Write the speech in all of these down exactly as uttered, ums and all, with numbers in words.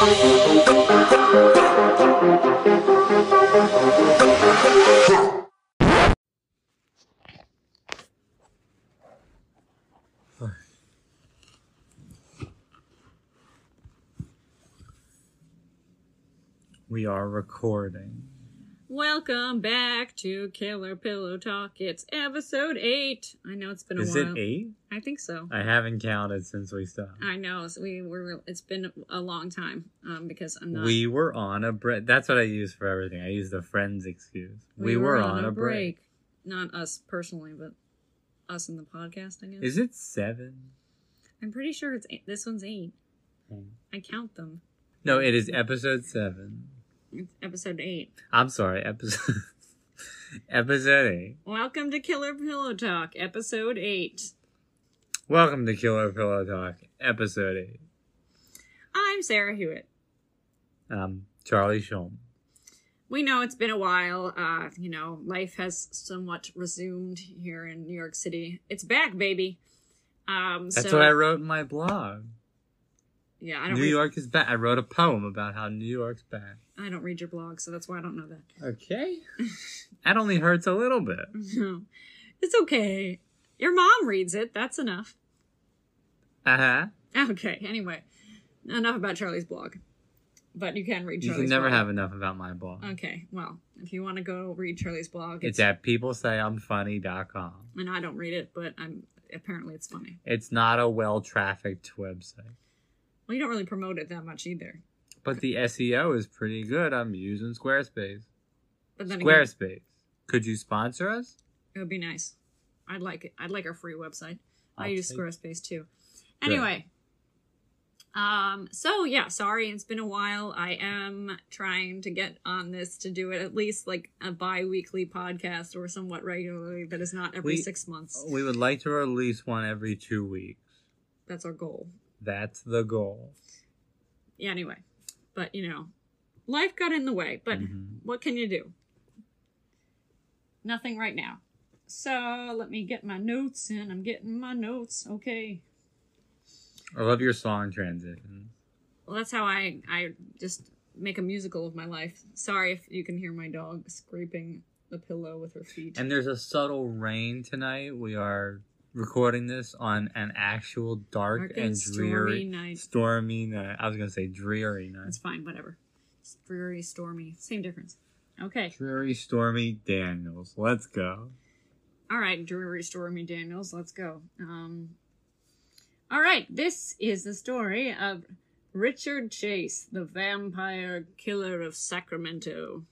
We are recording. Welcome back to Killer Pillow Talk. It's episode eight. I know it's been a Is while. it eight? I think so. I haven't counted since we stopped. I know. So we were. It's been a long time um, because I'm not. We were on a break. That's what I use for everything. I use the friends excuse. We, we were, were on, on a break. break. Not us personally, but us in the podcast, I guess. Is it seven? I'm pretty sure it's eight. This one's eight. Hmm. I count them. No, it is episode seven. It's episode eight. I'm sorry, episode episode eight. Welcome to Killer Pillow Talk, episode eight. Welcome to Killer Pillow Talk, episode eight. I'm Sarah Hewitt. Um, Charlie Shulman. We know it's been a while. Uh, you know, life has somewhat resumed here in New York City. It's back, baby. Um, That's so, what I wrote in my blog. Yeah, I don't. New read, York is back. I wrote a poem about how New York's back. I don't read your blog, so that's why I don't know that. Okay. That only hurts a little bit. No, it's okay. Your mom reads it. That's enough. Uh-huh. Okay, anyway. Enough about Charlie's blog. But you can read Charlie's blog. You can never blog. have enough about my blog. Okay, well, if you want to go read Charlie's blog... It's, it's at people say I'm funny dot com. And I don't read it, but I'm apparently it's funny. It's not a well-trafficked website. Well, you don't really promote it that much either. But the S E O is pretty good. I'm using Squarespace. But then Squarespace. Again, could you sponsor us? It would be nice. I'd like it. I'd like our free website. I'll I use take... Squarespace too. Anyway. Good. Um, so yeah, sorry, it's been a while. I am trying to get on this to do it at least like a bi-weekly podcast or somewhat regularly, but it's not every we, six months. We would like to release one every two weeks. That's our goal. That's the goal. Yeah, anyway. But, you know, life got in the way. But mm-hmm. What can you do? Nothing right now. So, let me get my notes in. I'm getting my notes. Okay. I love your song transition. Well, that's how I, I just make a musical of my life. Sorry if you can hear my dog scraping the pillow with her feet. And there's a subtle rain tonight. We are recording this on an actual dark, dark and, and dreary stormy night. Stormy night. I was going to say dreary night. It's fine, whatever. It's dreary, stormy. Same difference. Okay. Dreary, Stormy Daniels. Let's go. All right, Dreary, Stormy Daniels. Let's go. Um... All right, this is the story of Richard Chase, the vampire killer of Sacramento.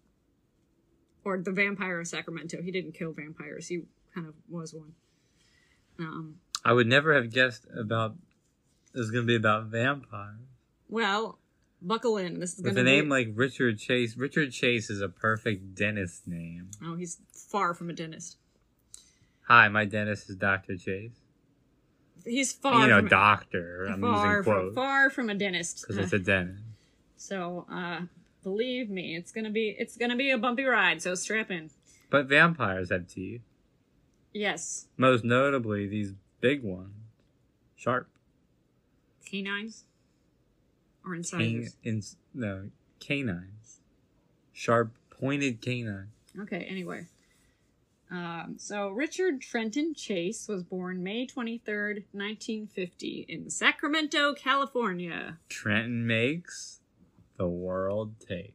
Or the vampire of Sacramento. He didn't kill vampires. He kind of was one. Um, I would never have guessed about this is going to be about vampires. Well, buckle in. This is going to be... With a name be... like Richard Chase. Richard Chase is a perfect dentist name. Oh, he's far from a dentist. Hi, my dentist is Doctor Chase. He's far you know, from doctor. A, I'm far using quotes. From, far from a dentist. Because uh, it's a dentist. So, uh, believe me, it's gonna be it's gonna be a bumpy ride. So strap in. But vampires have teeth. Yes. Most notably, these big ones, sharp. Canines. Or incisors. Can, in, no, canines. Sharp, pointed canines. Okay. Anyway. Um, so, Richard Trenton Chase was born May twenty-third, nineteen fifty in Sacramento, California. Trenton makes, the world takes.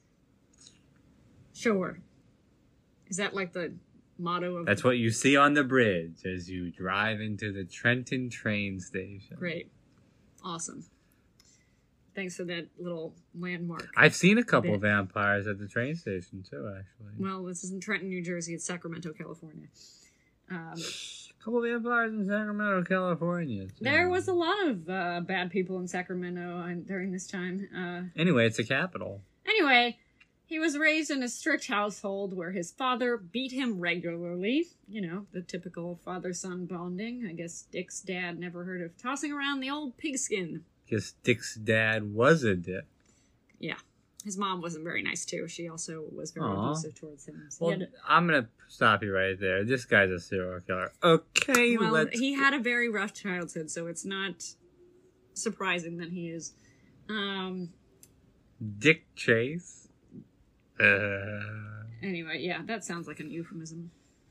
Sure. Is that like the motto of... That's the... what you see on the bridge as you drive into the Trenton train station. Great. Awesome. Thanks for that little landmark. I've seen a couple bit. vampires at the train station, too, actually. Well, this isn't Trenton, New Jersey. It's Sacramento, California. Um, a couple vampires in Sacramento, California. Too. There was a lot of uh, bad people in Sacramento during this time. Uh, anyway, it's a capital. Anyway, he was raised in a strict household where his father beat him regularly. You know, the typical father-son bonding. I guess Dick's dad never heard of tossing around the old pigskin. Because Dick's dad was a dick. Yeah. His mom wasn't very nice, too. She also was very Aww. abusive towards him. So well, to... I'm going to stop you right there. This guy's a serial killer. Okay, well, let's... he had a very rough childhood, so it's not surprising that he is Um. Dick Chase. Uh, Anyway, yeah, that sounds like an euphemism.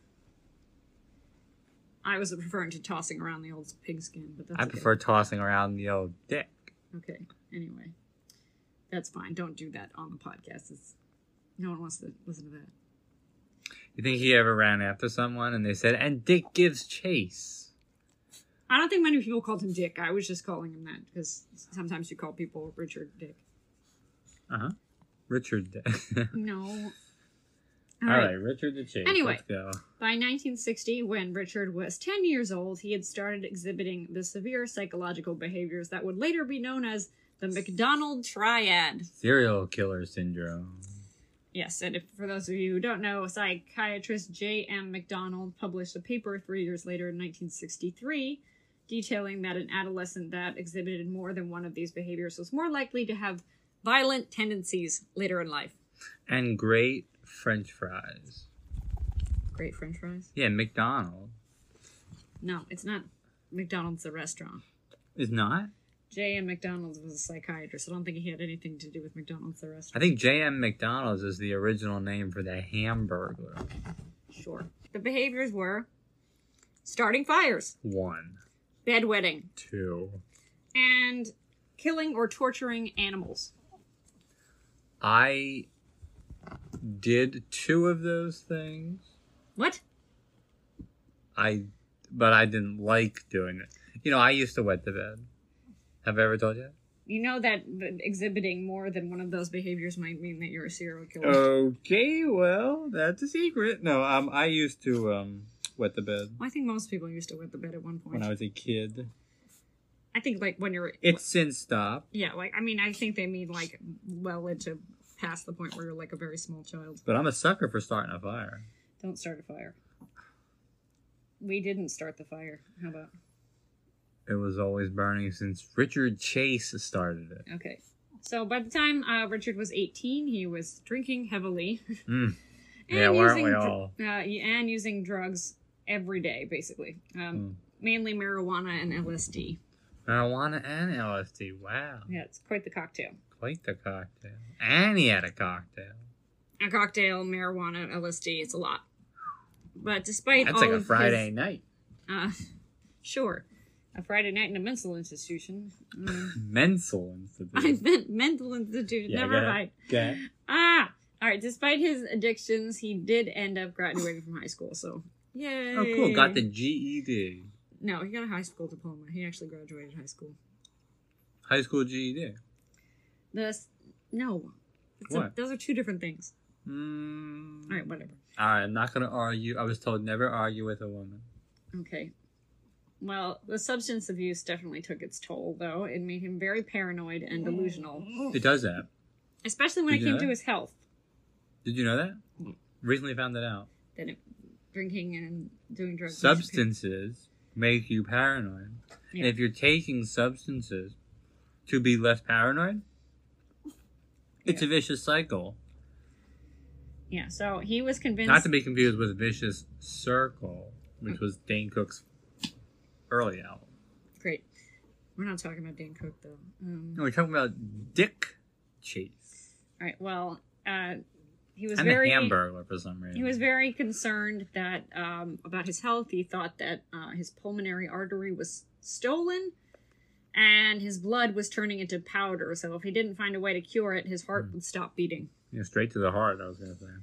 I was referring to tossing around the old pigskin, but that's I okay. prefer tossing around the old dick. Okay. Anyway, that's fine. Don't do that on the podcast. It's, no one wants to listen to that. You think he ever ran after someone and they said, and Dick gives chase? I don't think many people called him Dick. I was just calling him that because sometimes you call people Richard Dick. Uh huh. Richard Dick. No. All right. right, Richard the Chase. Anyway, let's go. By nineteen sixty, when Richard was ten years old, he had started exhibiting the severe psychological behaviors that would later be known as the McDonald Triad. Serial killer syndrome. Yes, and if, for those of you who don't know, psychiatrist J M McDonald published a paper three years later in nineteen sixty-three detailing that an adolescent that exhibited more than one of these behaviors was more likely to have violent tendencies later in life. And great French fries. Great French fries? Yeah, McDonald's. No, it's not McDonald's the restaurant. It's not? J M McDonald's was a psychiatrist. I don't think he had anything to do with McDonald's the restaurant. I think J M McDonald's is the original name for the Hamburglar. Sure. The behaviors were starting fires. One. Bedwetting. Two. And killing or torturing animals. I did two of those things. What? I, but I didn't like doing it. You know, I used to wet the bed. Have I ever told you? You know that exhibiting more than one of those behaviors might mean that you're a serial killer. Okay, well, that's a secret. No, um, I used to um wet the bed. Well, I think most people used to wet the bed at one point. When I was a kid. I think, like, when you're... It's since stopped. Yeah, like, I mean, I think they mean, like, well into past the point where you're, like, a very small child. But I'm a sucker for starting a fire. Don't start a fire. We didn't start the fire. How about... It was always burning since Richard Chase started it. Okay. So by the time uh, Richard was eighteen, he was drinking heavily. Mm. Yeah, weren't we all? Uh, and using drugs every day, basically. Um, mm. Mainly marijuana and L S D. Marijuana and L S D, wow. Yeah, it's quite the cocktail. Quite the cocktail. And he had a cocktail. A cocktail, marijuana, L S D, it's a lot. But despite That's all like a of Friday his, night. Uh, sure. A Friday night in a mental institution. Mm. Mental institution. I meant mental institution. Yeah, Never mind. Okay. Ah! Alright, despite his addictions, he did end up graduating from high school, so yay! Oh, cool. Got the G E D. No, he got a high school diploma. He actually graduated high school. High school G E D? The, no. It's What? A, those are two different things. Mm. Alright, whatever. Alright, I'm not going to argue. I was told never argue with a woman. Okay. Well, the substance abuse definitely took its toll, though. It made him very paranoid and delusional. It does that. Especially when Did it you came know to that? his health. Did you know that? Mm. Recently found that out. That it, drinking and doing drugs. Substances make you paranoid. Yeah. And if you're taking substances to be less paranoid, it's Yeah. a vicious cycle. Yeah, so he was convinced... Not to be confused with Vicious Circle, which was Dane Cook's early album. Great. We're not talking about Dane Cook, though. Um, No, we're talking about Dick Chase. all right, well, uh, he was and very... the Hamburglar for some reason. He was very concerned that um, about his health. He thought that uh, his pulmonary artery was stolen and his blood was turning into powder. So if he didn't find a way to cure it, his heart mm. would stop beating. Yeah, straight to the heart, I was going to say.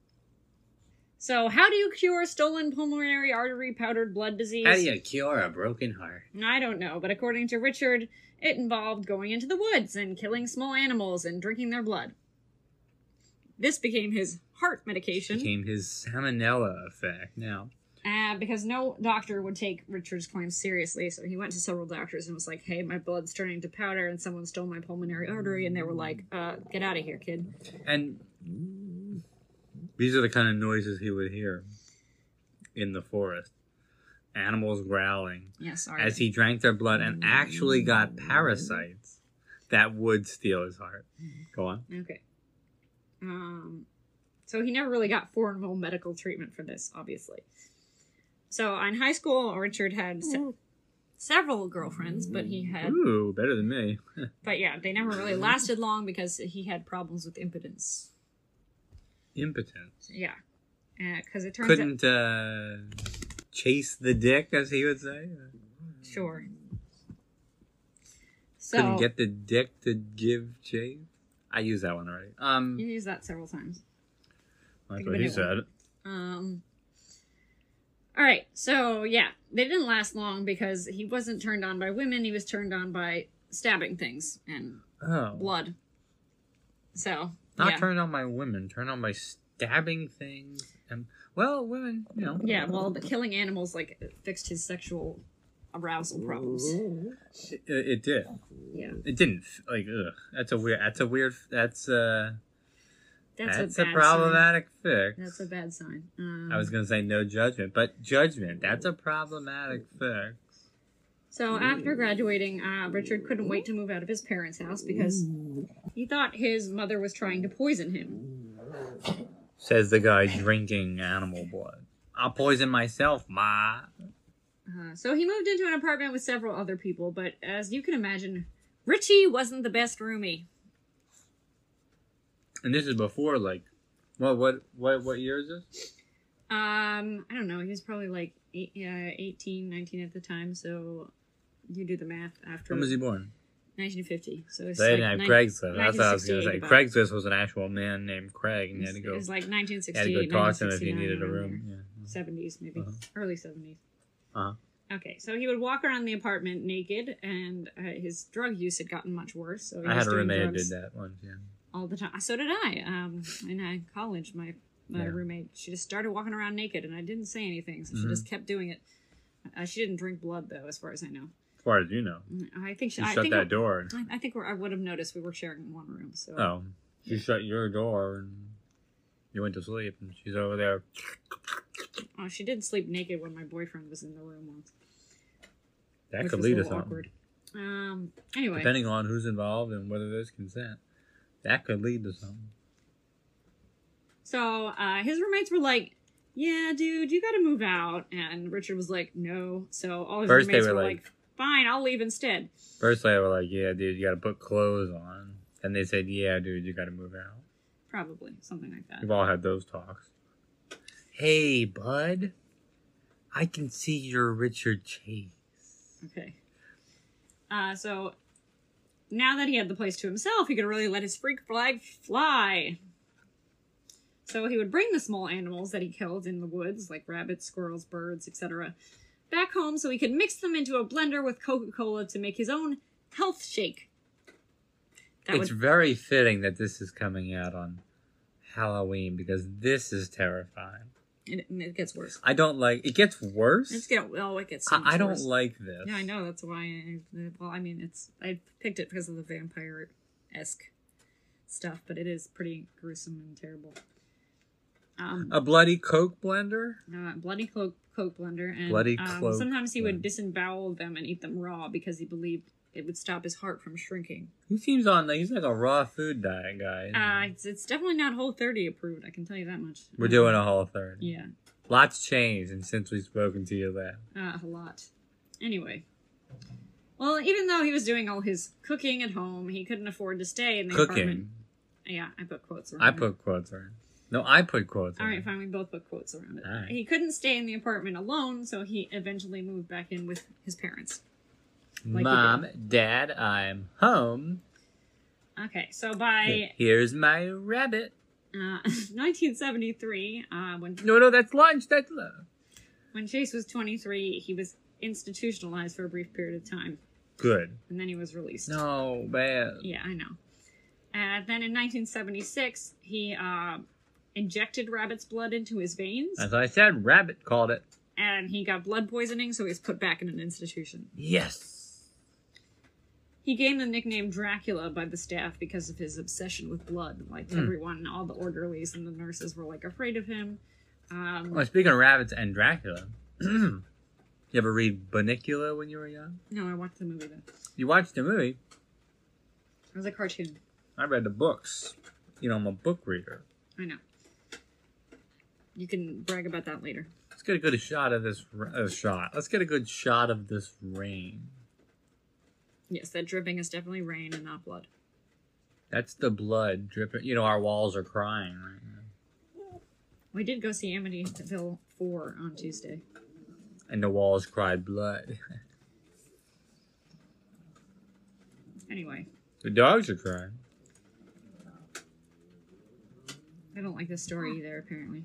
So how do you cure stolen pulmonary artery powdered blood disease? How do you cure a broken heart? I don't know, but according to Richard, it involved going into the woods and killing small animals and drinking their blood. This became his heart medication. Became his salmonella effect now. Uh, because no doctor would take Richard's claims seriously, so he went to several doctors and was like, hey, my blood's turning to powder and someone stole my pulmonary artery, and they were like, uh, get out of here, kid. And these are the kind of noises he would hear in the forest. Animals growling. Yeah, sorry. As he drank their blood and actually got parasites that would steal his heart. Go on. Okay. Um, so he never really got formal medical treatment for this, obviously. So in high school, Richard had... Se- several girlfriends, but he had. Ooh, better than me. But yeah, they never really lasted long because he had problems with impotence. Impotence. Yeah, because uh, it turns Couldn't out... uh, chase the dick, as he would say. Sure. So, Couldn't get the dick to give chase. I used that one already. Um, you used that several times. That's what he said. Um. All right, so yeah, they didn't last long because he wasn't turned on by women. He was turned on by stabbing things and oh. blood. So not yeah. turned on by women, turned on by stabbing things and well, women, you know. Yeah, well, the killing animals like fixed his sexual arousal problems. It, it did. Yeah. It didn't like. Ugh. That's a weird. That's a weird. That's uh. That's, that's a, a, bad problematic sign. fix. That's a bad sign. Um, I was gonna say no judgment, but judgment. That's a problematic fix. So after graduating, uh, Richard couldn't wait to move out of his parents' house because he thought his mother was trying to poison him. Says the guy drinking animal blood. I'll poison myself, ma. Uh, so he moved into an apartment with several other people, but as you can imagine, Richie wasn't the best roomie. And this is before, like, well, what, what, what year is this? Um, I don't know. He was probably like eight, uh, eighteen, nineteen at the time. So you do the math after. When was he born? nineteen fifty. So it's they like didn't have ni- Craigslist. That's what I was going to say. about. Craigslist was an actual man named Craig, and you had to go. It was like nineteen You sixty-eight, had to go talk to him if you needed a room. Yeah. seventies, maybe. Uh-huh. Early seventies. Uh-huh. Okay, so he would walk around the apartment naked, and uh, his drug use had gotten much worse. So he I was had a doing roommate who drugs did that once, yeah. all the time. So did I. Um, in uh, college, my my Yeah. roommate, she just started walking around naked, and I didn't say anything, so she Mhm. just kept doing it. Uh, she didn't drink blood, though, as far as I know. As far as you know. I think she. You I shut think that I, door. I, I think we're, I would have noticed we were sharing one room. So. Oh. You shut your door and you went to sleep, and she's over there. Oh, she did sleep naked when my boyfriend was in the room once. That which could was a lead to little something. awkward. Um. Anyway. Depending on who's involved and whether there's consent. That could lead to something. So uh, his roommates were like, "Yeah, dude, you got to move out," and Richard was like, "No." So all his First they roommates were were like- like, "Fine, I'll leave instead." First they were like, yeah, dude, you gotta put clothes on. And they said, yeah, dude, you gotta move out. Probably something like that. We've all had those talks. Hey, bud. I can see you're Richard Chase. Okay. Uh, so now that he had the place to himself, he could really let his freak flag fly. So he would bring the small animals that he killed in the woods, like rabbits, squirrels, birds, et cetera, back home so he could mix them into a blender with Coca-Cola to make his own health shake. That It's would... very fitting that this is coming out on Halloween because this is terrifying. And it, and it gets worse. I don't like... It gets worse? It's get, oh, it gets so much I, I don't worse. like this. Yeah, I know. That's why I... Well, I mean, it's... I picked it because of the vampire-esque stuff, but it is pretty gruesome and terrible. Um, A bloody Coke blender? uh, bloody Coke, Coke blender. And, Bloody um, cloak sometimes he would blender. disembowel them and eat them raw because he believed it would stop his heart from shrinking. He seems on... Like, he's like a raw food diet guy. Uh, it's, it's definitely not Whole thirty approved, I can tell you that much. We're Um, doing a whole third. Yeah, Lots changed and since we've spoken to you last. uh, a lot. Anyway. Well, even though he was doing all his cooking at home, he couldn't afford to stay in the apartment. Cooking. Yeah, I put quotes around I it. put quotes around. No, I put quotes All around. right, fine. We both put quotes around it. All right. He couldn't stay in the apartment alone, so he eventually moved back in with his parents. Like he Mom, Dad, I'm home. Okay, so by Here's my rabbit. uh, nineteen seventy-three, uh, when No, no, that's lunch. That's love. when Chase was twenty-three, he was institutionalized for a brief period of time, Good. and then he was released. No, bad. Yeah, I know. And then in nineteen seventy-six, he uh, injected rabbit's blood into his veins, As I said, rabbit called it. and he got blood poisoning, so he was put back in an institution. Yes. He gained the nickname Dracula by the staff because of his obsession with blood. Like, Mm. everyone, all the orderlies and the nurses were, like, afraid of him. Um, Well, speaking of rabbits and Dracula, you ever read Bunnicula when you were young? no, I watched the movie, though. You watched the movie. It was a cartoon. I read the books. You know, I'm a book reader. I know. You can brag about that later. Let's get a good shot of this uh, shot. Let's get a good shot of this rain. Yes, that dripping is definitely rain and not blood. That's the blood dripping. You know, our walls are crying right now. We did go see Amityville four on Tuesday. And the walls cried blood. Anyway. The dogs are crying. I don't like this story either, apparently.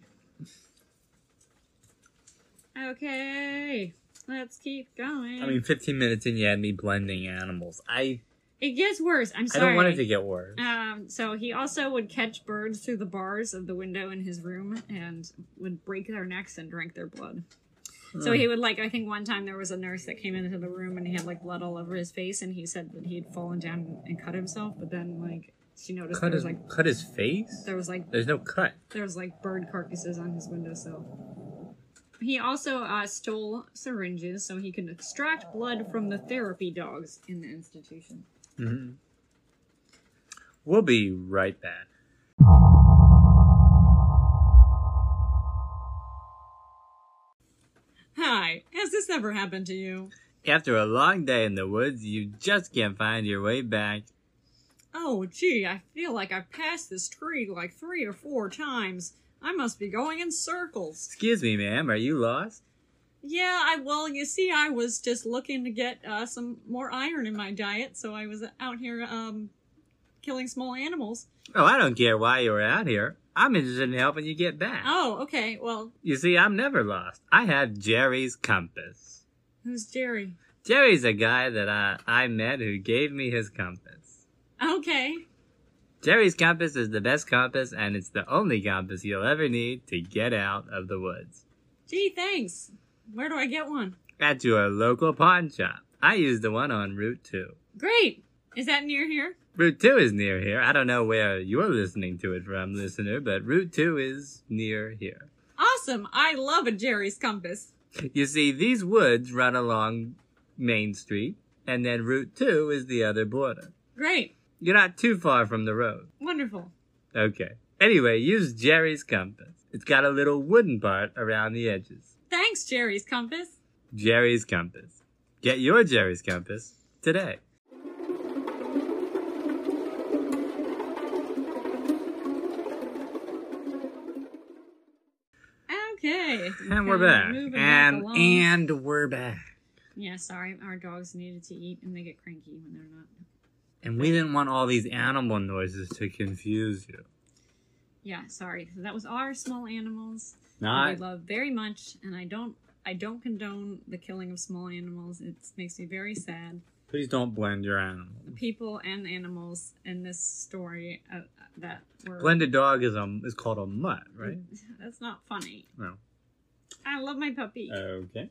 Okay. Let's keep going. I mean, fifteen minutes in, you had me blending animals. I... It gets worse. I'm sorry. I don't want it to get worse. Um, so he also would catch birds through the bars of the window in his room and would break their necks and drink their blood. So he would, like, I think one time there was a nurse that came into the room and he had, like, blood all over his face, and he said that he'd fallen down and cut himself, but then, like, she noticed cut there was, his, like... Cut his face? There was, like... There's no cut. There was, like, bird carcasses on his windowsill. He also uh, stole syringes so he could extract blood from the therapy dogs in the institution. Mm-hmm. We'll be right back. Hi, has this ever happened to you? After a long day in the woods, you just can't find your way back. Oh, gee, I feel like I've passed this tree like three or four times. I must be going in circles. Excuse me, ma'am, are you lost? Yeah, I well, you see, I was just looking to get uh, some more iron in my diet, so I was out here um, killing small animals. Oh, I don't care why you were out here. I'm interested in helping you get back. Oh, okay, well... You see, I'm never lost. I have Jerry's compass. Who's Jerry? Jerry's a guy that I, I met who gave me his compass. Okay. Jerry's compass is the best compass, and it's the only compass you'll ever need to get out of the woods. Gee, thanks. Where do I get one? At your local pawn shop. I use the one on Route two. Great! Is that near here? Route two is near here. I don't know where you're listening to it from, listener, but Route two is near here. Awesome! I love a Jerry's compass. You see, these woods run along Main Street, and then Route two is the other border. Great. You're not too far from the road. Wonderful. Okay. Anyway, use Jerry's compass. It's got a little wooden part around the edges. Thanks, Jerry's compass. Jerry's compass. Get your Jerry's compass today. Okay. And we're back. And and we're back. Yeah, sorry. Our dogs needed to eat and they get cranky when they're not. And we didn't want all these animal noises to confuse you. Yeah, sorry. So that was our small animals. Not. I love very much, and I don't I don't condone the killing of small animals. It makes me very sad. Please don't blend your animals. People and animals in this story uh, that were... Blended dog is a, is called a mutt, right? That's not funny. No. I love my puppy. Okay.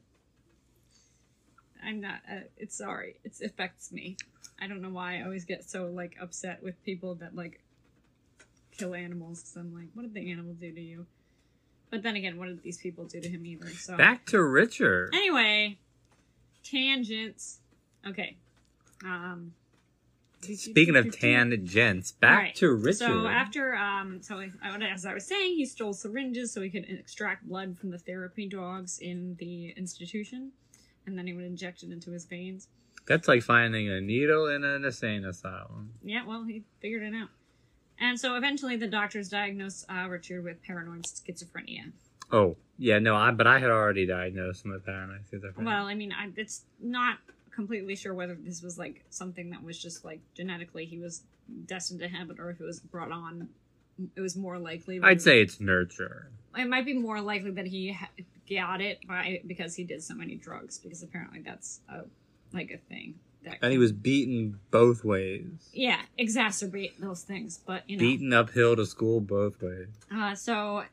I'm not... Uh, it's sorry. It affects me. I don't know why I always get so, like, upset with people that, like, kill animals. Because I'm like, what did the animal do to you? But then again, what did these people do to him either? So back to Richard. Anyway, tangents. Okay. Um, Speaking of tangents, back right. to Richard. So after, um, so as I was saying, he stole syringes so he could extract blood from the therapy dogs in the institution, and then he would inject it into his veins. That's like finding a needle in an insane asylum. Yeah, well, he figured it out. And so eventually the doctors diagnosed uh, Richard with paranoid schizophrenia. Oh, yeah, no, I but I had already diagnosed him with paranoid schizophrenia. Well, I mean, I, it's not completely sure whether this was like something that was just like genetically he was destined to have it, or if it was brought on. It was more likely. I'd say it's nurture. It might be more likely that he ha- got it by because he did so many drugs, because apparently that's a, like a thing. That and he was beaten both ways. Yeah, exacerbate those things, but you know, beaten uphill to school both ways. Uh, so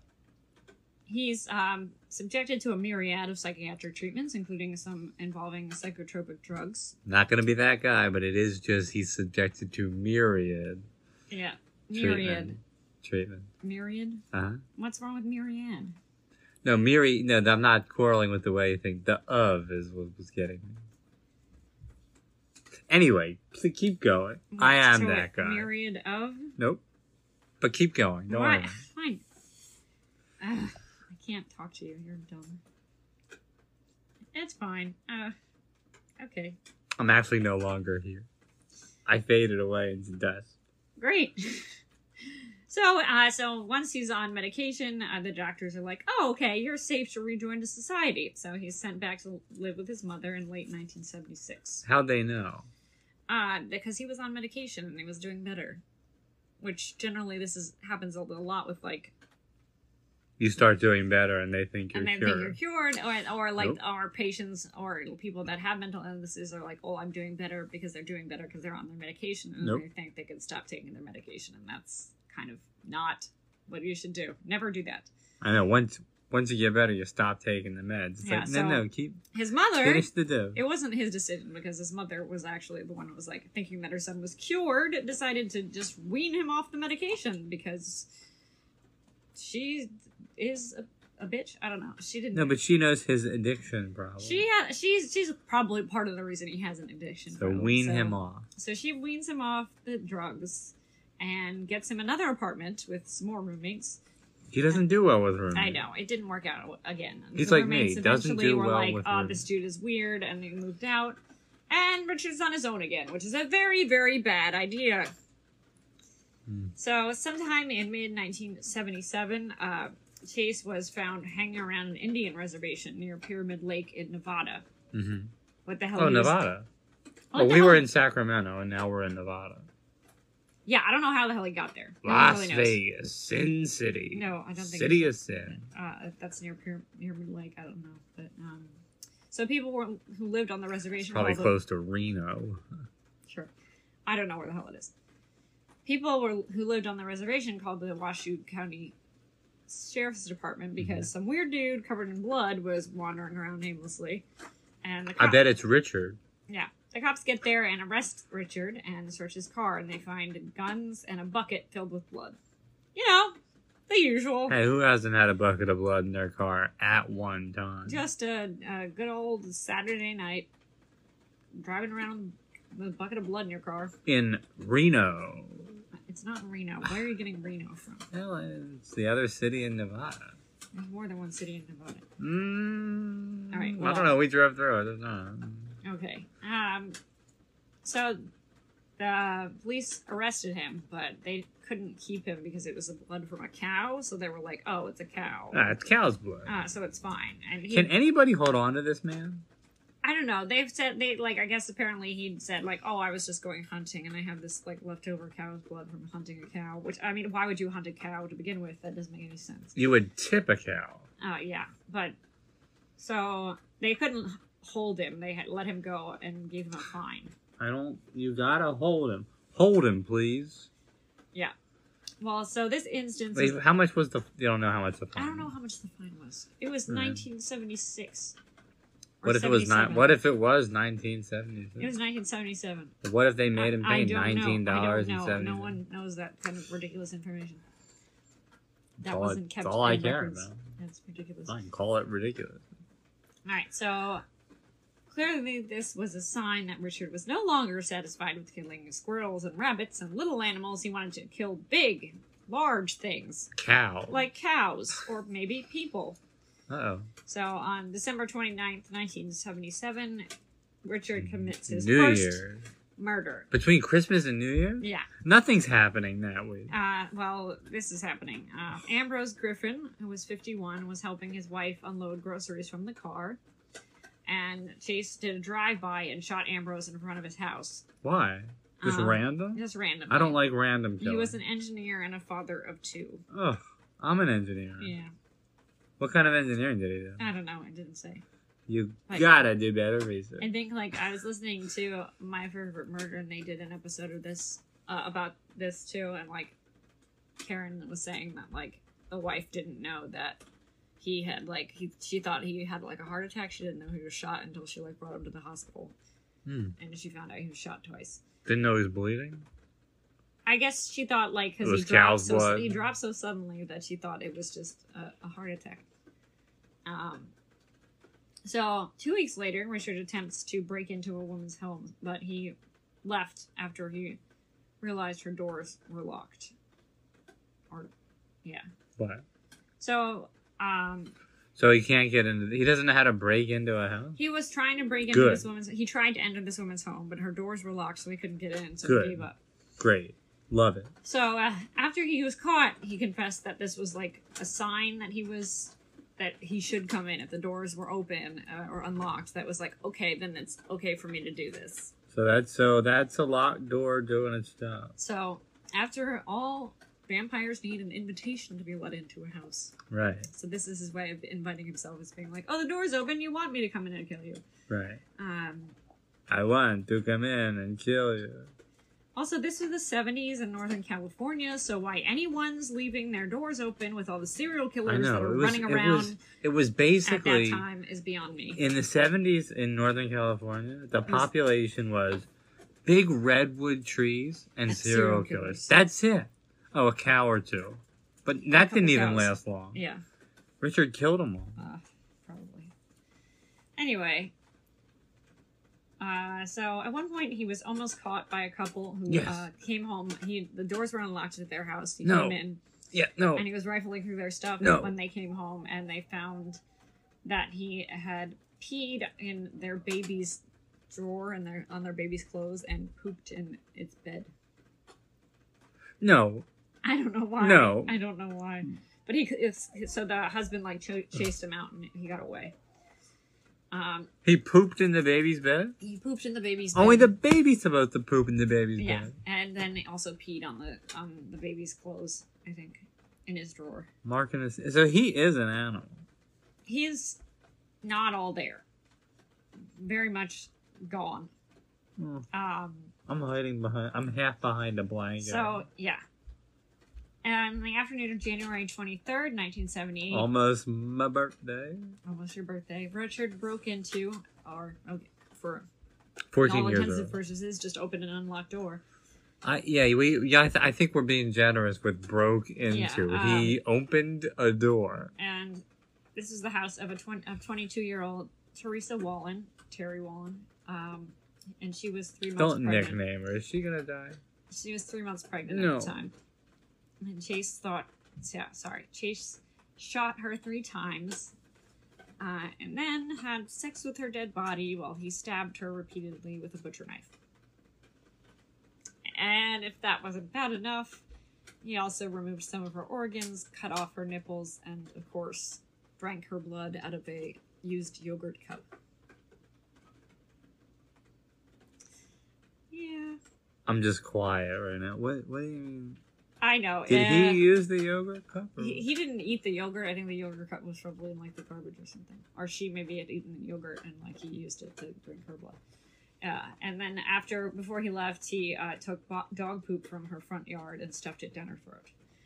he's um, subjected to a myriad of psychiatric treatments, including some involving psychotropic drugs. Not gonna be that guy, but it is just he's subjected to myriad. Yeah, myriad. Treatment. treatment. Myriad? Uh-huh. What's wrong with myriad? No, myriad. No, I'm not quarreling with the way you think. The of is what was getting me. Anyway, so keep going. What's I am to that it? guy. Myriad of? Nope. But keep going. Don't Why? worry. Fine. Ugh, I can't talk to you. You're dumb. It's fine. Uh, okay. I'm actually no longer here. I faded away into dust. Great. So, uh, so once he's on medication, uh, the doctors are like, "Oh, okay, you're safe to rejoin to society." So he's sent back to live with his mother in late nineteen seventy-six. How'd they know? Uh, because he was on medication and he was doing better. Which generally this is happens a lot with like. You start doing better and they think you're and they cured. think you're cured, or or like Nope. our patients or people that have mental illnesses are like, "Oh, I'm doing better because they're doing better because they're on their medication," and Nope. they think they can stop taking their medication, and that's kind of not what you should do. Never do that. I know. Once once you get better, you stop taking the meds. It's Yeah, like, so- no, no, keep His mother, finish the do. it wasn't his decision because his mother was actually the one who was like thinking that her son was cured, decided to just wean him off the medication because she is a, a bitch. I don't know. She didn't. No, but she knows his addiction problem. She ha- she's she's probably part of the reason he has an addiction. so problem. wean So- him off. So she weans him off the drugs and gets him another apartment with some more roommates. He doesn't do well with roommates. I know, it didn't work out again. He's the like me, roommates doesn't eventually do were well like, with "Oh, roommates." this dude is weird," and they moved out. And Richard's on his own again, which is a very, very bad idea. Hmm. So sometime in mid nineteen seventy-seven, uh, Chase was found hanging around an Indian reservation near Pyramid Lake in Nevada. Mm-hmm. What the hell? Oh, he was- Nevada. What Oh, the we hell- were in Sacramento, and now we're in Nevada. Yeah, I don't know how the hell he got there. No one Las really knows. Vegas, Sin City. No, I don't think City it's- of Sin. Uh, that's near Pyram- Pyramid Lake. I don't know, but um, so people were, who lived on the reservation Probably called close to Reno. The, sure, I don't know where the hell it is. People were who lived on the reservation called the Washoe County Sheriff's Department because Mhm. some weird dude covered in blood was wandering around aimlessly, and the I cop- bet it's Richard. yeah. The cops get there and arrest Richard and search his car, and they find guns and a bucket filled with blood. You know, the usual. Hey, who hasn't had a bucket of blood in their car at one time? Just a, a good old Saturday night, driving around with a bucket of blood in your car. In Reno. It's not in Reno. Where are you getting Reno from? Well, it's the other city in Nevada. There's more than one city in Nevada. Mm, All right, I well- don't know. We drove through. I don't know. Okay. Um. So, the police arrested him, but they couldn't keep him because it was the blood from a cow. So they were like, "Oh, it's a cow." Ah, it's cow's blood. Uh, so it's fine. And he, Can anybody hold on to this man? I don't know. They've said they like. I guess apparently he'd said like, "Oh, I was just going hunting, and I have this like leftover cow's blood from hunting a cow." Which I mean, why would you hunt a cow to begin with? That doesn't make any sense. You would tip a cow. Uh, yeah, but so they couldn't hold him. They had let him go and gave him a fine. I don't. You gotta hold him. Hold him, please. Well, so this instance, Wait, is, how much was the? You don't know how much the fine. I don't know how much the fine was. It was Hmm. nineteen seventy-six. What if it was not? What if it was nineteen seventy? It was nineteen seventy-seven. What if they made him I pay don't know. nineteen dollars I and don't know. seventy? No one knows that kind of ridiculous information. That all I- wasn't kept that's all I in care records. about. That's ridiculous. Fine, call it ridiculous. All right, so clearly this was a sign that Richard was no longer satisfied with killing squirrels and rabbits and little animals. He wanted to kill big, large things Cow. like cows or maybe people. Uh oh. So on December twenty-ninth, nineteen seventy-seven, Richard commits his New first Year. murder. Between Christmas and New Year? Yeah. Nothing's happening that week. Uh, well, this is happening. Uh, Ambrose Griffin, who was fifty-one, was helping his wife unload groceries from the car. And Chase did a drive-by and shot Ambrose in front of his house. Why? Just Um, random? Just randomly. I don't like random killing. He was an engineer and a father of two. Ugh. I'm an engineer. Yeah. What kind of engineering did he do? I don't know. I didn't say. You Like- gotta do better research. I think, like, I was listening to My Favorite Murder, and they did an episode of this, uh, about this, too, and, like, Karen was saying that, like, the wife didn't know that he had, like, he, she thought he had, like, a heart attack. She didn't know he was shot until she, like, brought him to the hospital. Hmm. And she found out he was shot twice. Didn't know he was bleeding? I guess she thought, like, It because was he dropped cow's so blood. he dropped so suddenly that she thought it was just a, a heart attack. Um. So two weeks later, Richard attempts to break into a woman's home, but he left after he realized her doors were locked. Or, yeah. What? So Um, So he can't get into. He doesn't know how to break into a house. he was trying to break into Good. this woman's. He tried to enter this woman's home, but her doors were locked, so he couldn't get in. So Good. he gave up. Great, love it. So uh, after he was caught, he confessed that this was like a sign that he was that he should come in if the doors were open uh, or unlocked. That was like, okay, then it's okay for me to do this. So that's so that's a locked door doing its job. So after all, vampires need an invitation to be let into a house. Right, So this is his way of inviting himself, as being like, "Oh, the door's open. You want me to come in and kill you?" right. Um, I want to come in and kill you. also, this was the seventies in Northern California, so why anyone's leaving their doors open with all the serial I killers know that are it was. running It around was. It was at basically that time is beyond me. in the seventies in Northern California. The was- population was big redwood trees and And serial serial killers. killers. That's it. Oh, a cow or two, but that couple didn't even cows. last long. Yeah, Richard killed them all. uh, probably. Anyway, uh, so at one point he was almost caught by a couple who Yes. uh, came home. He the doors were unlocked at their house. He No. came in. Yeah, no. And he was rifling through their stuff No. when they came home, and they found that he had peed in their baby's drawer and their on their baby's clothes and pooped in its bed. No. I don't know why. No. I don't know why. But he it's, so the husband like ch- chased him out and he got away. Um, He pooped in the baby's bed? he pooped in the baby's bed. Only the baby's supposed to poop in the baby's yeah, bed. and then he also peed on the on the baby's clothes. I think in his drawer. Marking his, so he is an animal. He is not all there. Very much gone. Hmm. Um, I'm hiding behind. I'm half behind a blanket. so, yeah. And in the afternoon of January twenty-third, nineteen seventy-eight, Almost my birthday. almost your birthday, Richard broke into, or okay, for Fourteen all years intents and old. purposes, just opened an unlocked door. I yeah we yeah I, th- I think we're being generous with broke into. Yeah, he opened a door. And this is the house of a twenty-two-year-old Teresa Wallen, Terry Wallen, um, and she was three months Don't pregnant. nickname her. Is she gonna die? She was three months pregnant No. at the time. And Chase thought, yeah, sorry, Chase shot her three times, uh, and then had sex with her dead body while he stabbed her repeatedly with a butcher knife. And if that wasn't bad enough, he also removed some of her organs, cut off her nipples, and of course, drank her blood out of a used yogurt cup. Yeah. I'm just quiet right now. What what do you mean? I know. Did uh, he use the yogurt cup? Or... He, he didn't eat the yogurt. I think the yogurt cup was probably in like the garbage or something. Or she maybe had eaten the yogurt and like he used it to drink her blood. Yeah, and then after, before he left, he uh, took bo- dog poop from her front yard and stuffed it down her throat.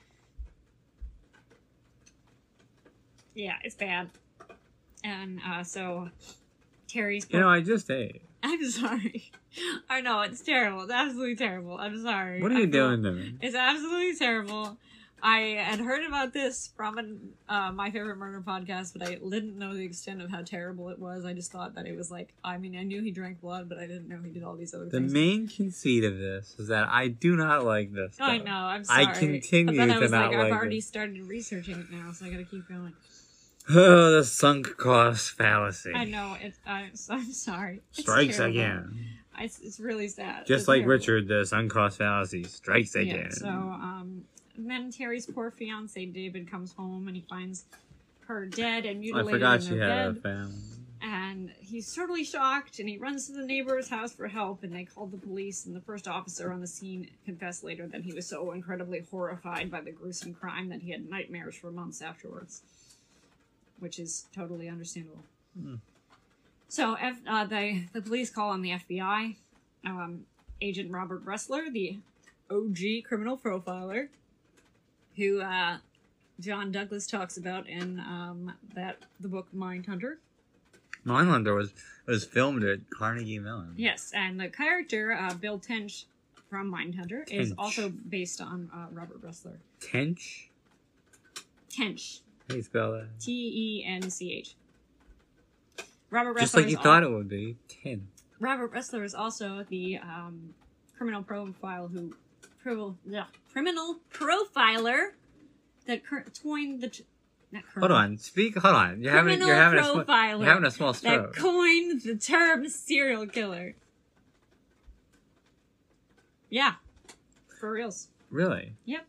Yeah, it's bad. And uh, so Terry's. You know, I just ate. I'm sorry. I know it's terrible. It's absolutely terrible. I'm sorry. What are I you feel- doing to me? It's absolutely terrible. I had heard about this from an, uh, My Favorite Murder podcast, but I didn't know the extent of how terrible it was. I just thought that it was like, I mean, I knew he drank blood, but I didn't know he did all these other The things. main conceit of this is that I do not like this stuff. I know, I'm I sorry. continue but then I to was not like, like I've already it. started researching it now, so I gotta keep going. Oh, the sunk cost fallacy. I know, it's, I'm, I'm sorry. It's Strikes terrible. again. I, it's really sad. Just It's like terrible. Richard, the sunk cost fallacy strikes Yeah, again. so, um, and then Terry's poor fiance David comes home and he finds her dead and I mutilated forgot in she their had a bed. family. And he's totally shocked and he runs to the neighbor's house for help and they called the police and the first officer on the scene confessed later that he was so incredibly horrified by the gruesome crime that he had nightmares for months afterwards. Which is totally understandable. Hmm. So F, uh, the, the police call on the F B I. Um, Agent Robert Ressler, the O G criminal profiler, who uh, John Douglas talks about in um, that the book Mindhunter. Mindhunter was was filmed at Carnegie Mellon. Yes, and the character uh, Bill Tench from Mindhunter is Tench. also based on uh, Robert Ressler. Tench? Tench, How do you spell that? T E N C H. Robert Ressler Just like is you al- thought it would be. Ten. Robert Ressler is also the um, criminal profile who, pro, yeah, criminal profiler that cur- coined the t- Not Hold on. Speak. Hold on. You're having. Criminal You're having a. Sm- profiler you're having a small that stroke. coined the term serial killer. Yeah, for reals. Really? Yep.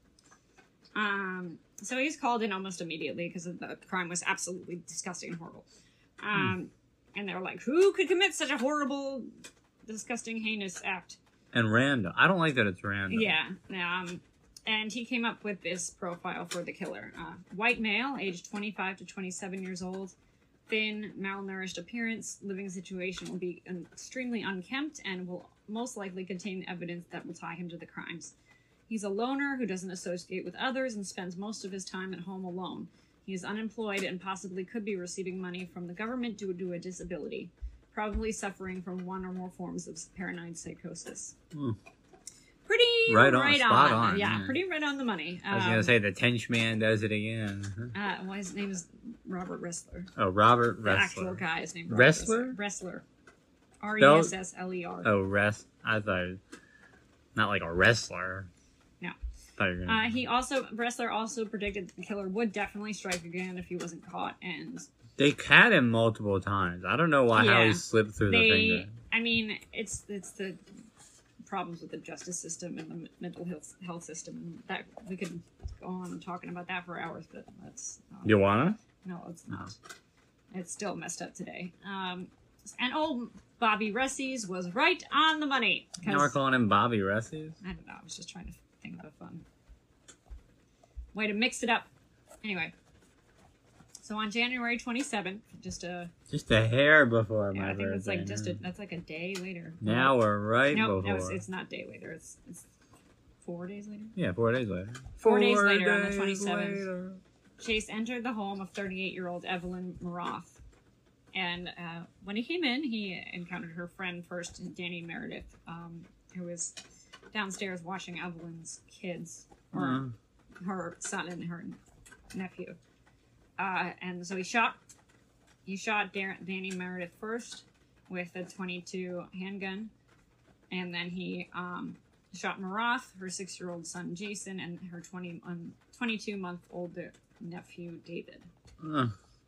Um. So he's called in almost immediately because the crime was absolutely disgusting and horrible. Um, hmm. And they were like, "Who could commit such a horrible, disgusting, heinous act?" And random. I don't like that it's random. Yeah. Um. And he came up with this profile for the killer. Uh, white male, aged twenty-five to twenty-seven years old, thin, malnourished appearance, living situation will be extremely unkempt and will most likely contain evidence that will tie him to the crimes. He's a loner who doesn't associate with others and spends most of his time at home alone. He is unemployed and possibly could be receiving money from the government due to a disability, probably suffering from one or more forms of paranoid psychosis. Mm. Pretty right on, right spot on, on. yeah, yeah, pretty right on the money. I was um, gonna say the Tench Man does it again. Uh, well, his name is Robert Ressler. Oh, Robert The Ressler. actual guy is named Robert Wrestler? Ressler. R E S S L E R. Oh, rest. I thought, not like a wrestler. No. I thought you were gonna... Uh, he also Ressler also predicted that the killer would definitely strike again if he wasn't caught, and they had him multiple times. I don't know why how Yeah. he slipped through they. the finger. I mean, it's it's the problems with the justice system and the mental health health system. That we could go on talking about that for hours, but that's um, You wanna? no, it's not. It's still messed up today. Um, and old Bobby Resses was right on the money. Now we're calling him Bobby Resses? I don't know. I was just trying to think of a fun way to mix it up. Anyway, so on January twenty-seventh, just a Just a hair before yeah, my I think it's birthday. like just a that's like a day later. Now we're right no, before. no, it's, it's not day later. It's it's four days later. Yeah, four days later. Four days later, on the days twenty-seventh. later. Chase entered the home of thirty-eight-year-old Evelyn Maroth. And uh, when he came in, he encountered her friend first, Danny Meredith, um, who was downstairs watching Evelyn's kids, or Uh, her son and her nephew. Uh, and so he shot, he shot Dar- Danny Meredith first with a twenty-two handgun, and then he um, shot Maroth, her six-year-old son Jason, and her twenty, um, twenty-two-month-old nephew David. uh,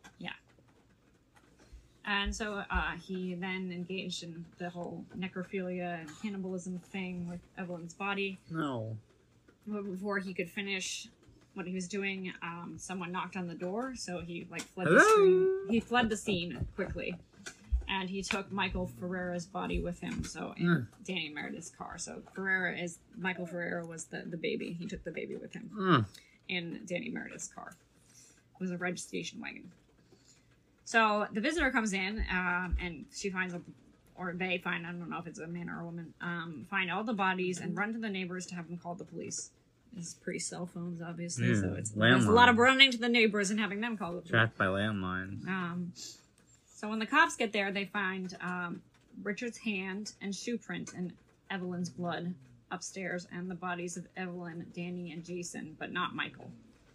And so uh, he then engaged in the whole necrophilia and cannibalism thing with Evelyn's body. no. But before he could finish what he was doing, um, someone knocked on the door, so he like fled Hello? the scene. He fled the scene quickly, and he took Michael Ferrera's body with him. So in Mm. Danny Meredith's car. So Ferrera is Michael Ferrera was the the baby. He took the baby with him Uh, in Danny Meredith's car. It was a red station wagon. So the visitor comes in, um, and she finds, a, or they find, I don't know if it's a man or a woman, um, find all the bodies and run to the neighbors to have them call the police. It's pre-cell phones, obviously, Yeah, so it's landline. there's a lot of running to the neighbors and having them call the police. tracked by landmines. Um, so when the cops get there, they find um, Richard's hand and shoe print and Evelyn's blood upstairs, and the bodies of Evelyn, Danny, and Jason, but not Michael.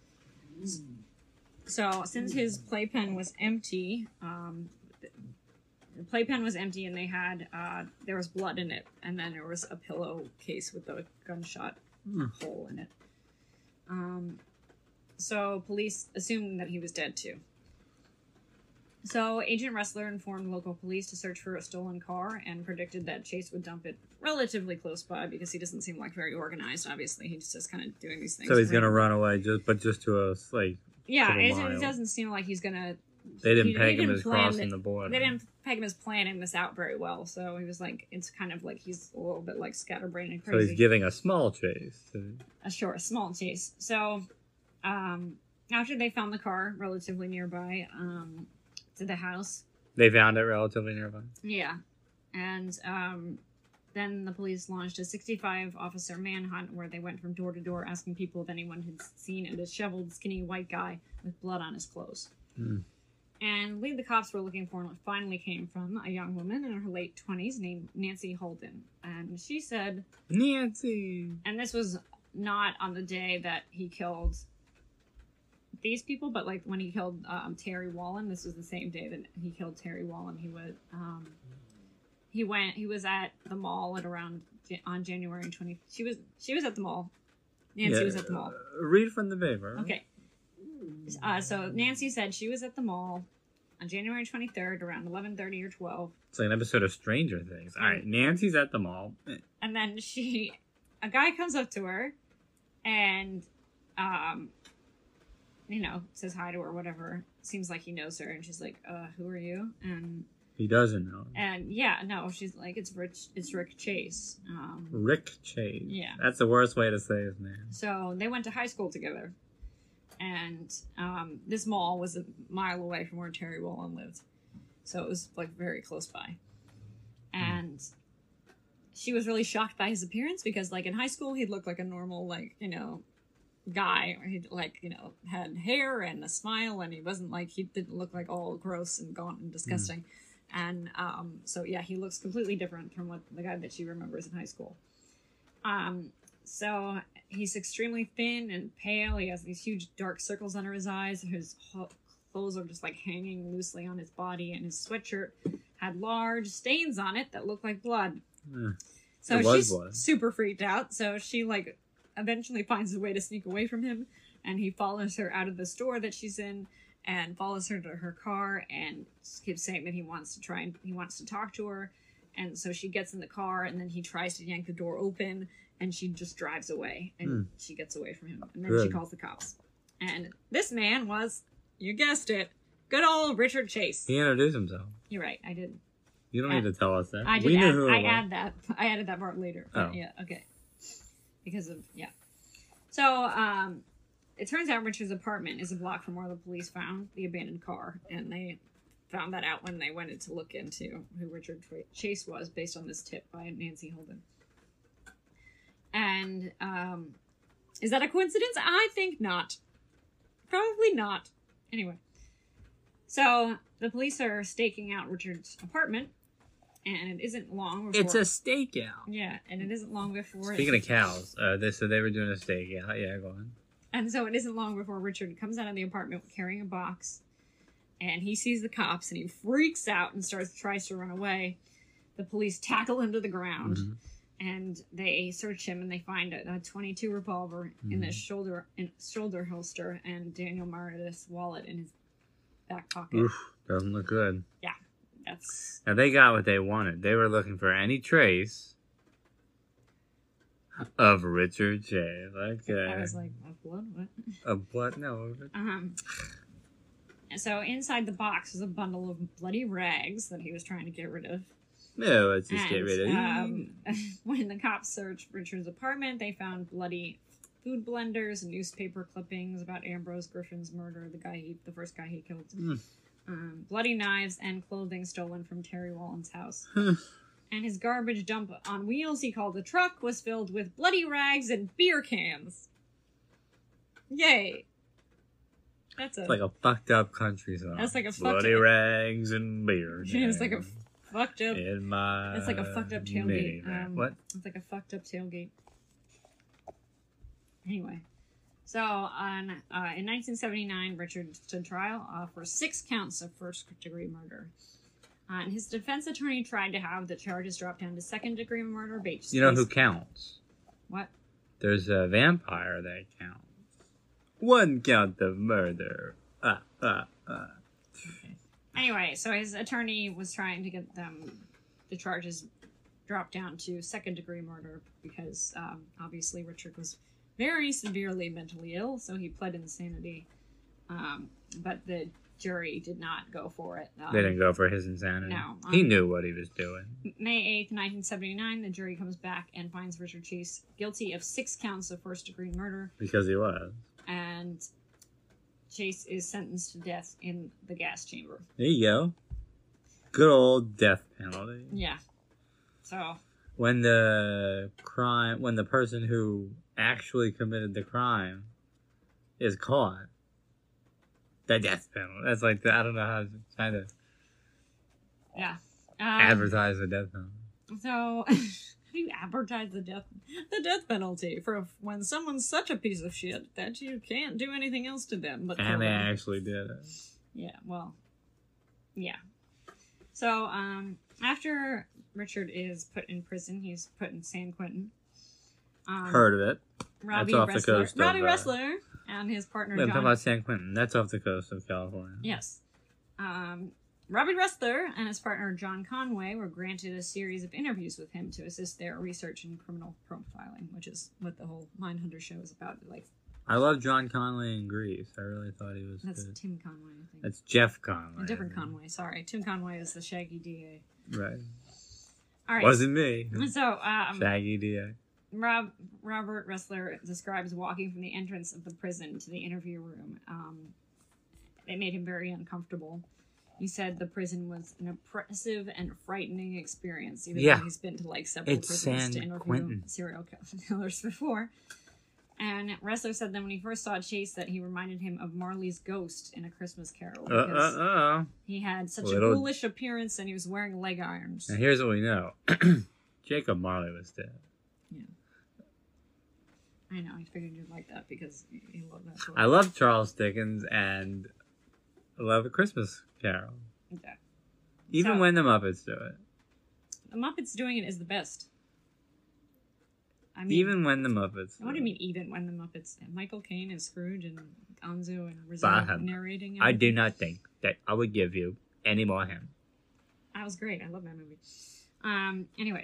So, since his playpen was empty, um, the playpen was empty, and they had uh, there was blood in it, and then there was a pillowcase with a gunshot Mm. hole in it. Um, so, police assumed that he was dead too. So, Agent Ressler informed local police to search for a stolen car and predicted that Chase would dump it relatively close by because he doesn't seem like very organized. Obviously, he's just kind of doing these things. So he's gonna randomly. run away, just but just to a like. Yeah, couple it, it miles. doesn't seem like he's gonna. They didn't he- peg he him didn't as plan crossing it- the border. They didn't peg him as planning this out very well, so he was like, it's kind of like he's a little bit like scatterbrained and So crazy. he's giving a small chase. to- a short, a small chase. So, um, after they found the car relatively nearby, um, to the house, They found it relatively nearby. yeah, and um, then the police launched a sixty-five officer manhunt where they went from door to door asking people if anyone had seen a disheveled, skinny white guy with blood on his clothes. Hmm. And the lead the cops were looking for finally came from a young woman in her late twenties named Nancy Holden. And she said, Nancy. and this was not on the day that he killed these people, but like when he killed um, Terry Wallen, this was the same day that he killed Terry Wallen. He was, um, he went, he was at the mall at around, on January twentieth. She was, she was at the mall. Nancy Yeah, was at the mall. uh, read from the paper. Okay. Uh, so Nancy said she was at the mall on January twenty-third around eleven thirty or twelve. It's like an episode of Stranger Things. All right, Nancy's at the mall. And then she, a guy comes up to her and, um, you know, says hi to her, whatever. Seems like he knows her. And she's like, uh, who are you? And he doesn't know. And yeah, no, she's like, it's Rich, it's Rick Chase. Um, Rick Chase. Yeah. That's the worst way to say his name. So they went to high school together. And um, this mall was a mile away from where Terry Wolin lived. So it was, like, very close by. And mm. she was really shocked by his appearance because, like, in high school, he'd look like a normal, like, you know, guy. Or he'd, like, you know, had hair and a smile, and he wasn't, like, he didn't look, like, all gross and gaunt and disgusting. Mm. And um, so, yeah, he looks completely different from what the guy that she remembers in high school. Um, so he's extremely thin and pale. He has these huge dark circles under his eyes. His ho- clothes are just like hanging loosely on his body, and his sweatshirt had large stains on it that looked like blood. Yeah, so she's blood. super freaked out. So she like eventually finds a way to sneak away from him, and he follows her out of the store that she's in and follows her to her car and keeps saying that he wants to try and he wants to talk to her. And so she gets in the car, and then he tries to yank the door open, and she just drives away, and mm. she gets away from him. And then Good. she calls the cops. And this man was, you guessed it, good old Richard Chase. He introduced himself. You're right, I did. You don't add, need to tell us that. I did we add, knew who I it add was. that. I added that part later. Oh. Yeah, okay. Because of, yeah. So, um, it turns out Richard's apartment is a block from where the police found the abandoned car, and they found that out when they went in to look into who Richard Chase was based on this tip by Nancy Holden. And um, is that a coincidence? I think not. Probably not. Anyway. So the police are staking out Richard's apartment, and it isn't long before... It's a stakeout. Yeah, and it isn't long before... Speaking of cows, uh, they said they were doing a stakeout. Yeah, go on. And so it isn't long before Richard comes out of the apartment carrying a box, and he sees the cops, and he freaks out and starts tries to run away. The police tackle him to the ground, mm-hmm. and they search him, and they find a, a twenty-two revolver mm-hmm. in his shoulder in shoulder holster, and Daniel Meredith's wallet in his back pocket. Oof, doesn't look good. Yeah, that's... Now, they got what they wanted. They were looking for any trace of Richard Chase. Okay. I was like, of blood? What? Of blood? No. Um... So inside the box was a bundle of bloody rags that he was trying to get rid of. No, let's just and, get rid of um, when the cops searched Richard's apartment, they found bloody food blenders and newspaper clippings about Ambrose Griffin's murder, the guy he, the first guy he killed. Mm. Um, bloody knives and clothing stolen from Terry Wollin's house. And his garbage dump on wheels, he called a truck, was filled with bloody rags and beer cans. Yay. That's a, it's like a fucked up country song. That's like a fucked bloody up, rags and beer. It's like a fucked up. In my it's like a fucked up tailgate. Um, what? It's like a fucked up tailgate. Anyway, so on uh, in nineteen seventy-nine, Richard stood trial uh, for six counts of first degree murder. Uh, and his defense attorney tried to have the charges dropped down to second degree murder. Based you know who counts? What? There's a vampire that counts. One count of murder. Ah, ah, ah. Okay. Anyway, so his attorney was trying to get them, the charges dropped down to second degree murder because um, obviously Richard was very severely mentally ill, so he pled insanity. Um, but the jury did not go for it. Um, they didn't go for his insanity? No. Um, he knew what he was doing. May eighth, nineteen seventy-nine, the jury comes back and finds Richard Chase guilty of six counts of first degree murder. Because he was. And Chase is sentenced to death in the gas chamber. There you go. Good old death penalty. Yeah. So when the crime, when the person who actually committed the crime is caught, the death penalty. That's like the, I don't know how to kind of yeah um, advertise the death penalty. So. How do you advertise the death the death penalty for when someone's such a piece of shit that you can't do anything else to them? But and they them. actually did it. Yeah, well, yeah. So um, after Richard is put in prison, he's put in San Quentin. Um, Heard of it? Robbie That's off Ressler, the coast Robbie of, uh, Ressler and his partner Wait, I'm John. talking about San Quentin. That's off the coast of California. Yes. Um, Robert Ressler and his partner John Conway were granted a series of interviews with him to assist their research in criminal profiling, which is what the whole Mindhunter show is about. Like, I love John Conway in Grease. I really thought he was that's good. Tim Conway, I think. That's Jeff Conway. A different Conway, sorry. Tim Conway is the Shaggy D A. Right. All right. Wasn't me. So, um, Shaggy D A. Rob, Robert Ressler describes walking from the entrance of the prison to the interview room. Um, it made him very uncomfortable. He said the prison was an oppressive and frightening experience, even Yeah. though he's been to like several It's prisons San to interview Quentin. serial killers before. And Ressler said that when he first saw Chase, that he reminded him of Marley's ghost in A Christmas Carol Uh, because uh, uh. he had such Little- a ghoulish appearance and he was wearing leg irons. Now here's what we know. Jacob Marley was dead. I know, I figured you'd like that because you love that story. I love Charles Dickens and I love A Christmas Carol. Okay. Even So- when the Muppets do it. The Muppets doing it is the best. I mean, Even when the Muppets do what do you it. mean even when the Muppets? Michael Caine and Scrooge and Gonzo and Rizzo Bah. narrating. I do everything. not think that I would give you any more him. That was great. I love that movie. Um. Anyway.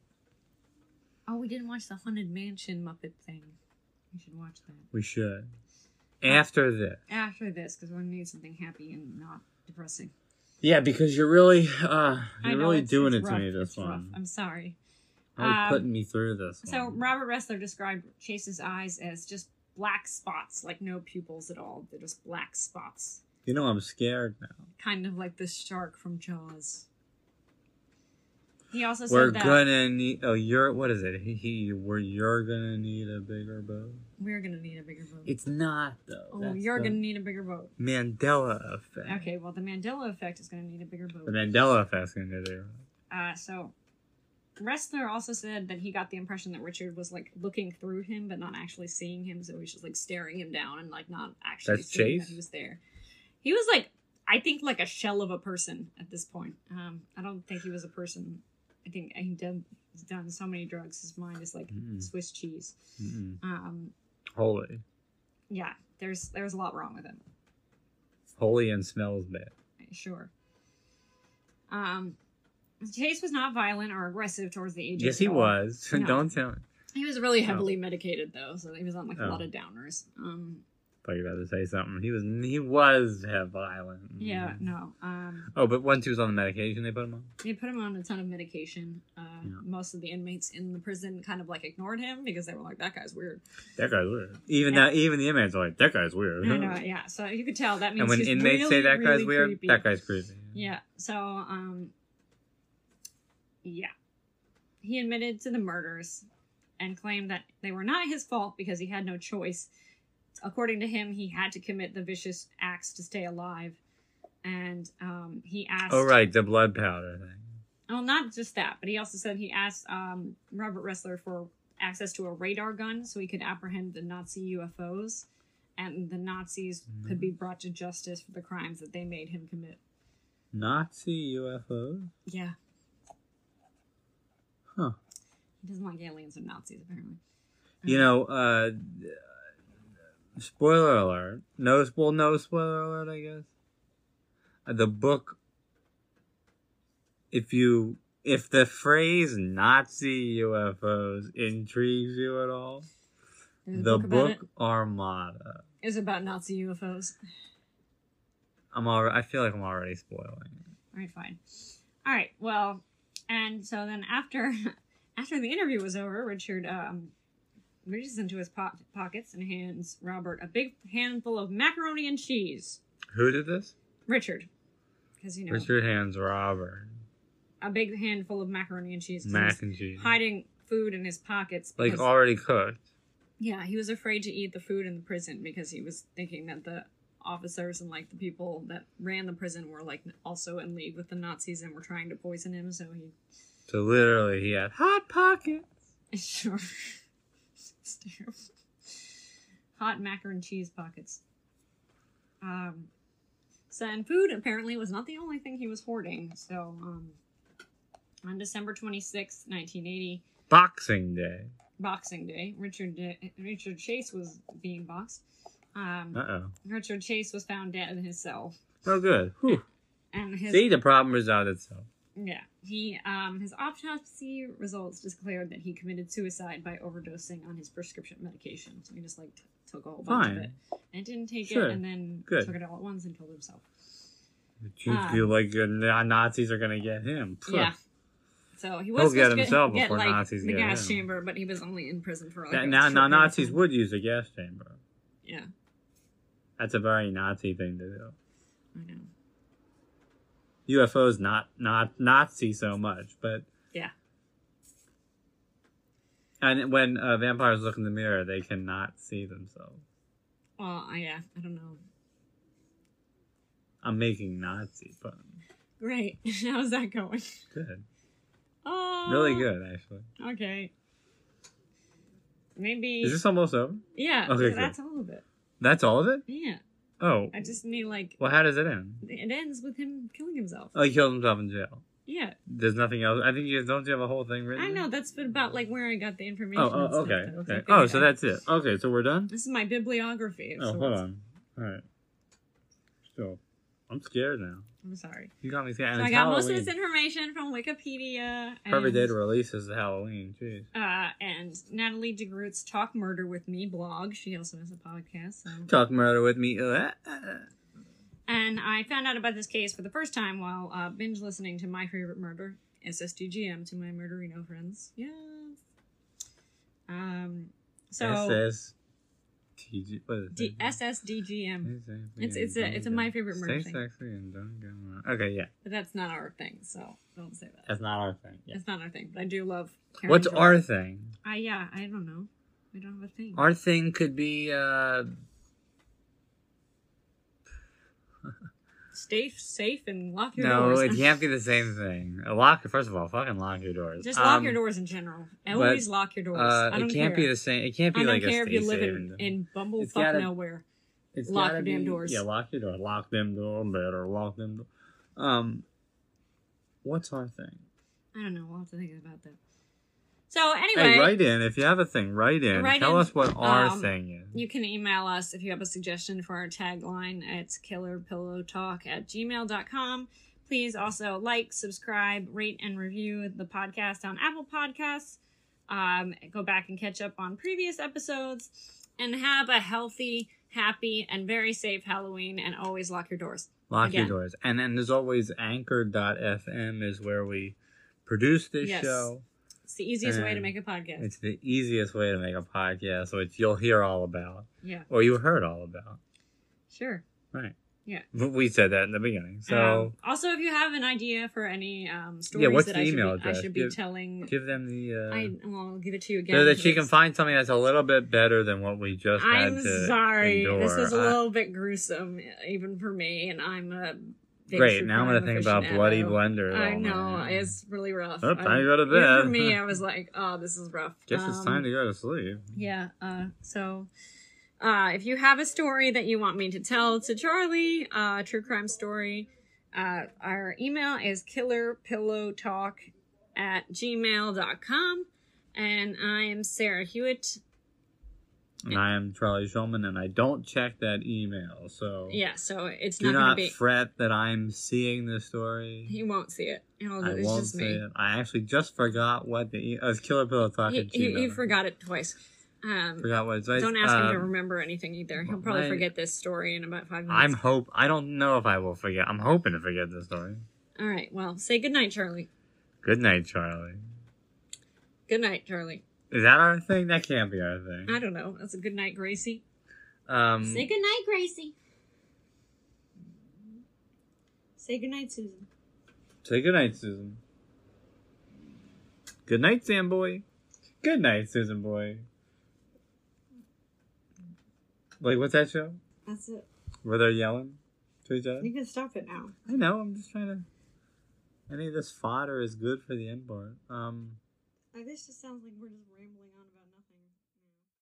Oh, we didn't watch the Haunted Mansion Muppet thing. We should watch that We should. After this. after this because we need something happy and not depressing. Yeah, because you're really, uh, I you're know, really it's- doing it's it rough. to me this It's rough. one. I'm sorry. Really Um, putting me through this one. So Robert Ressler described Chase's eyes as just black spots, like no pupils at all. They're just black spots. You know, I'm scared now. Kind of like the shark from Jaws. He also We're said that gonna need. Oh, you're. What is it? He. he where you're gonna need a bigger boat. we're gonna need a bigger boat. It's not though. oh, That's you're the gonna need a bigger boat. Mandela effect. Okay, well the Mandela effect is gonna need a bigger boat. The Mandela effect's gonna do. Uh, so Ressler also said that he got the impression that Richard was like looking through him, but not actually seeing him. So he was just like staring him down and like not actually That's seeing Chase? that he was there. He was like, I think like a shell of a person at this point. Um, I don't think he was a person. I think he did, he's done so many drugs. His mind is like Mm-mm. Swiss cheese. Mm-mm. Um, Holy, yeah, there's there's a lot wrong with him. holy, and smells bad. Sure. Um, Chase was not violent or aggressive towards the agents. Yes, he at all. was. No. Don't tell me. He was really heavily medicated though, so he was on like a Oh. lot of downers. Um, I thought you were about to say something. He was. He was have violent. yeah, no. Um, Oh, but once he was on the medication, they put him on. they put him on a ton of medication. Uh, Yeah. Most of the inmates in the prison kind of like ignored him because they were like, "That guy's weird." That guy's weird. Even Yeah. that. Even the inmates are like, that guy's weird. I know, yeah. So you could tell that means And when he's inmates really, say that guy's really weird, creepy. that guy's creepy. Yeah. So, um, yeah, he admitted to the murders and claimed that they were not his fault because he had no choice. According to him, he had to commit the vicious acts to stay alive. And um, he asked... Oh, right, the blood powder thing. Oh, not just that, but he also said he asked um, Robert Ressler for access to a radar gun so he could apprehend the Nazi U F Os. And the Nazis Mm-hmm. could be brought to justice for the crimes that they made him commit. Nazi U F Os? Yeah. Huh. He doesn't like aliens or Nazis, apparently. You know, uh, spoiler alert. No, well, no spoiler alert, I guess. Uh, the book, if you, if the phrase Nazi U F Os intrigues you at all, There's a the book, book, about it. Armada. Is about Nazi U F Os. I'm already, I feel like I'm already spoiling it. All right, fine. All right, well, and so then after after the interview was over, Richard um, reaches into his po- pockets and hands Robert a big handful of macaroni and cheese. Who did this? Richard, because you know Richard Hands Robert. a big handful of macaroni and cheese. 'cause he Mac was and cheese. hiding food in his pockets. Like because- already cooked. Yeah, he was afraid to eat the food in the prison because he was thinking that the officers and like the people that ran the prison were like also in league with the Nazis and were trying to poison him. So he, So literally he had hot pockets. sure, it's terrible. Hot macar and cheese pockets. Um, so and food apparently was not the only thing he was hoarding. So um, on December twenty-sixth, nineteen eighty, Boxing Day. Boxing Day, Richard uh, Richard Chase was being boxed. Um, Uh oh. Richard Chase was found dead in his cell. Oh, good. Whew. And his See, the problem resolved itself. yeah, he um his autopsy results declared that he committed suicide by overdosing on his prescription medication. So he just like t- took a whole bunch Fine. of it and didn't take Sure. it, and then Good. took it all at once and killed himself. You Um, feel like the Nazis are gonna get him. Yeah. So he He'll was get supposed to himself get, before like, Nazis the get gas him. chamber, but he was only in prison for like That- a now, short now period of Nazis time. would use a gas chamber. Yeah, That's a very Nazi thing to do. I know. U F Os not not Nazi so much, but Yeah. and when uh, vampires look in the mirror, they cannot see themselves. Well, I, yeah, I don't know. I'm making Nazi fun. Great. How's that going? Good, Oh, really good actually. Okay. Maybe. Is this almost over? Yeah. Okay, so that's all of it. That's all of it? Yeah. Oh, I just need like well, how does it end? it ends with him killing himself. Oh, he killed himself in jail. Yeah. There's nothing else. I think you don't you have a whole thing written? I know that's about like where I got the information. Oh, and oh stuff, okay. though. okay. It's Oh, like, so I- that's it. Okay, so we're done? This is my bibliography. Of Oh, hold sorts. on. All right. Still, I'm scared now. I'm sorry. You got me scared. And So I it's got most Halloween. of this information from Wikipedia. Perfect and, day to release is Halloween. Jeez. Uh, and Natalie DeGroot's Talk Murder with Me blog. She also has a podcast. So. Talk murder with me. Uh, uh, And I found out about this case for the first time while uh, binge listening to My Favorite Murder, S S D G M, to my Murderino friends. Yes. Um. So S S T G. What is D- it? S S D G M, Stay sexy It's- and it's a- don't it's a get- My Favorite Murder Stay thing. sexy and don't get wrong. Okay, yeah. but that's not our thing. So don't say that. That's not our thing. Yeah. It's not our thing. But I do love. Karen What's Jordan. our thing? I yeah. I don't know. I don't have a thing. Our thing could be, uh... Stay safe and lock your No, doors. it can't be the same thing. A lock, first of all, fucking lock your doors. Just lock Um, your doors in general. Always lock your doors. Uh, I don't it can't care. be the same. It can't be I don't like care a if you stay live safe in, and- in bumblefuck It's gotta- nowhere. It's Lock gotta your damn be- doors. Yeah, lock your door. Lock them door better. Lock them door. Um, what's our thing? I don't know. We'll have to think about that. So anyway, Hey, write in. If you have a thing, write in. Write Tell in. us what our Um, thing is. you can email us if you have a suggestion for our tagline. It's killerpillowtalk at gmail dot com. Please also like, subscribe, rate, and review the podcast on Apple Podcasts. Um, go back and catch up on previous episodes. And have a healthy, happy, and very safe Halloween. And always lock your doors. Lock again. your doors. And then there's always anchor dot f m is where we produce this Yes. show. It's the easiest way to And make a podcast. It's the easiest way to make a podcast, which you'll hear all about. Yeah, Or you heard all about. sure. Right. Yeah. We said that in the beginning. So Um, also, if you have an idea for any um, stories Yeah, what's that the I, should email be, I address? should be Give- telling, give them the... Uh, I well, I'll give it to you again. so that she can because find something that's a little bit better than what we just had I'm to sorry. endure. This is a I- little bit gruesome, even for me, and I'm a big Great, true now I'm crime going to think about aficionado. Bloody Blender. I all know, night. it's really rough. Oh, I- time to go to even bed. For me, I was like, oh, this is rough. Guess it's Um, time to go to sleep. Yeah, uh, so uh, if you have a story that you want me to tell to Charlie, uh, true crime story, uh, our email is killerpillowtalk at gmail dot com. And I am Sarah Hewitt. And I am Charlie Shulman, and I don't check that email, so Yeah, so it's do not, not going to be. fret that I'm seeing the story. He won't see it. It'll, I it's won't just say me. it. I actually just forgot what the e- uh, it's Killer Pillow Talk He, at he, Gmail. he forgot it twice. Um, Forgot what it's. don't ask him to um, remember anything either. He'll probably my- forget this story in about five minutes. I'm hope. I don't know if I will forget. I'm hoping to forget the story. All right. Well, say goodnight, Charlie. Good night, Charlie. Good night, Charlie. Is that our thing? That can't be our thing. I don't know. That's a good night, Gracie. Um, Say good night, Gracie. Say good night, Susan. say good night, Susan. Good night, Sam Boy. Good night, Susan Boy. Like, what's that show? That's it. Where they're yelling to each other? You can stop it now. I know, I'm just trying to... Any of this fodder is good for the end part. Um... Like, this just sounds like we're just rambling on about